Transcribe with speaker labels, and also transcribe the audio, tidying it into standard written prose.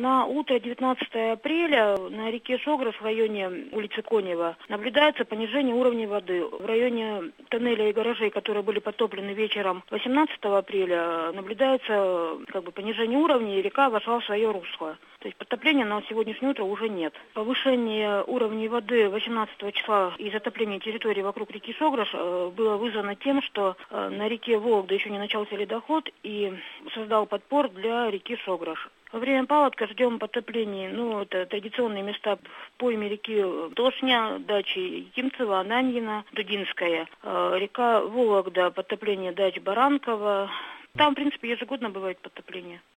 Speaker 1: На утро 19 апреля на реке Шограш в районе улицы Конева наблюдается понижение уровня воды. В районе тоннеля и гаражей, которые были потоплены вечером 18 апреля, наблюдается понижение уровня, и река вошла в свое русло. То есть подтопления на сегодняшнее утро уже нет. Повышение уровня воды 18 числа и затопление территории вокруг реки Шограш было вызвано тем, что на реке Вологда еще не начался ледоход и создал подпор для реки Шограш. Во время паводка ждем потоплений. Это традиционные места в пойме реки Тошня, дачи Кимцева, Ананьина, Дудинская. Река Вологда, потопление дач Баранкова. Там, в принципе, ежегодно бывает потопление.